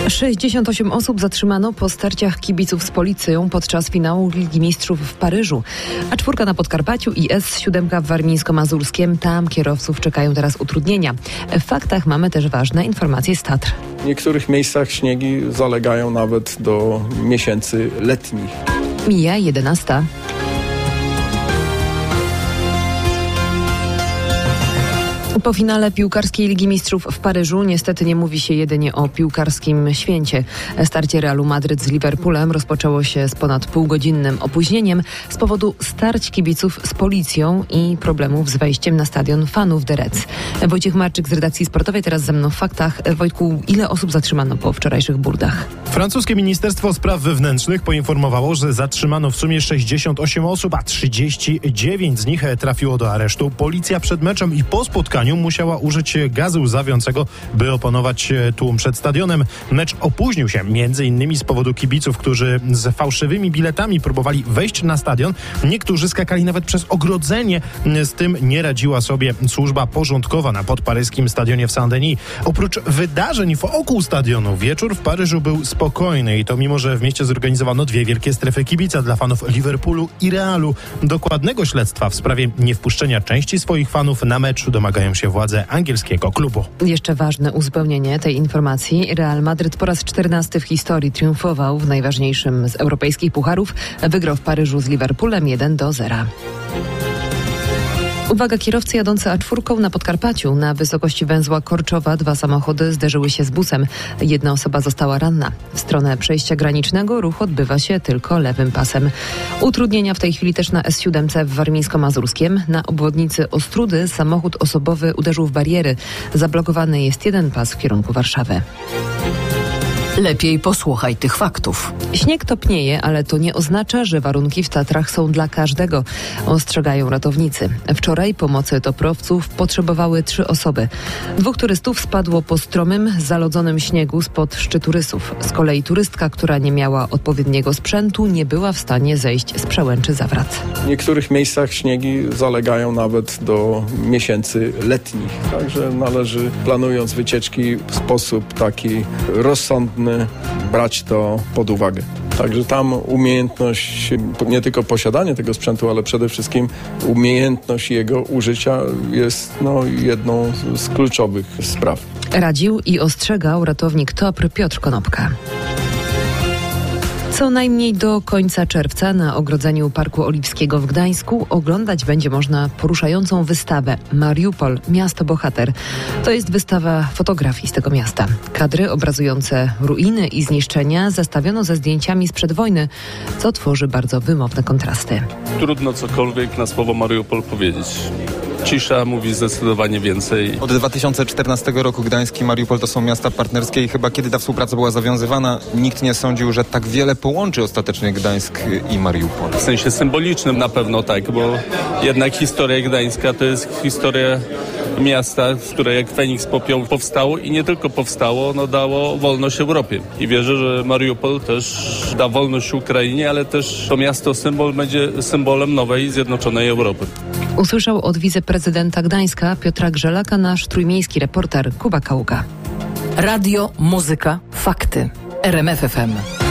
68 osób zatrzymano po starciach kibiców z policją podczas finału Ligi Mistrzów w Paryżu. A 4 na Podkarpaciu i S7 w Warmińsko-Mazurskiem. Tam kierowców czekają teraz utrudnienia. W faktach mamy też ważne informacje z Tatr. W niektórych miejscach śniegi zalegają nawet do miesięcy letnich. Mija 11. Po finale piłkarskiej Ligi Mistrzów w Paryżu niestety nie mówi się jedynie o piłkarskim święcie. Starcie Realu Madryt z Liverpoolem rozpoczęło się z ponad półgodzinnym opóźnieniem z powodu starć kibiców z policją i problemów z wejściem na stadion fanów The Reds. Wojciech Marczyk z redakcji sportowej, teraz ze mną w faktach. Wojtku, ile osób zatrzymano po wczorajszych burdach? Francuskie Ministerstwo Spraw Wewnętrznych poinformowało, że zatrzymano w sumie 68 osób, a 39 z nich trafiło do aresztu. Policja przed meczem i po spotkaniu musiała użyć gazu łzawiącego, by opanować tłum przed stadionem. Mecz opóźnił się m.in. z powodu kibiców, którzy z fałszywymi biletami próbowali wejść na stadion. Niektórzy skakali nawet przez ogrodzenie. Z tym nie radziła sobie służba porządkowa na podparyskim stadionie w Saint-Denis. Oprócz wydarzeń wokół stadionu, wieczór w Paryżu był spokojny i to mimo, że w mieście zorganizowano 2 wielkie strefy kibica dla fanów Liverpoolu i Realu. Dokładnego śledztwa w sprawie niewpuszczenia części swoich fanów na mecz domagają się władze angielskiego klubu. Jeszcze ważne uzupełnienie tej informacji. Real Madryt po raz 14 w historii triumfował w najważniejszym z europejskich pucharów. Wygrał w Paryżu z Liverpoolem 1-0. Uwaga, kierowcy jadący A4 na Podkarpaciu. Na wysokości węzła Korczowa 2 samochody zderzyły się z busem. 1 osoba została ranna. W stronę przejścia granicznego ruch odbywa się tylko lewym pasem. Utrudnienia w tej chwili też na S7 w Warmińsko-Mazurskiem. Na obwodnicy Ostródy samochód osobowy uderzył w bariery. Zablokowany jest 1 pas w kierunku Warszawy. Lepiej posłuchaj tych faktów. Śnieg topnieje, ale to nie oznacza, że warunki w Tatrach są dla każdego, ostrzegają ratownicy. Wczoraj pomocy toprowców potrzebowały 3 osoby. 2 turystów spadło po stromym, zalodzonym śniegu spod szczytu Rysów. Z kolei turystka, która nie miała odpowiedniego sprzętu, nie była w stanie zejść z przełęczy Zawrat. W niektórych miejscach śniegi zalegają nawet do miesięcy letnich. Także należy, planując wycieczki, w sposób taki rozsądny brać to pod uwagę. Także tam umiejętność, nie tylko posiadanie tego sprzętu, ale przede wszystkim umiejętność jego użycia jest jedną z kluczowych spraw. Radził i ostrzegał ratownik TOPR Piotr Konopka. Co najmniej do końca czerwca na ogrodzeniu Parku Oliwskiego w Gdańsku oglądać będzie można poruszającą wystawę Mariupol – Miasto Bohater. To jest wystawa fotografii z tego miasta. Kadry obrazujące ruiny i zniszczenia zestawiono ze zdjęciami sprzed wojny, co tworzy bardzo wymowne kontrasty. Trudno cokolwiek na słowo Mariupol powiedzieć. Cisza mówi zdecydowanie więcej. Od 2014 roku Gdańsk i Mariupol to są miasta partnerskie i chyba kiedy ta współpraca była zawiązywana, nikt nie sądził, że tak wiele połączy ostatecznie Gdańsk i Mariupol. W sensie symbolicznym na pewno tak, bo jednak historia Gdańska to jest historia miasta, które jak Feniks Popioł powstało i nie tylko powstało, ono dało wolność Europie. I wierzę, że Mariupol też da wolność Ukrainie, ale też to miasto symbol będzie symbolem nowej, zjednoczonej Europy. Usłyszał od wiceprezydenta Gdańska Piotra Grzelaka nasz trójmiejski reporter Kuba Kaługa. Radio, muzyka, fakty. RMF FM.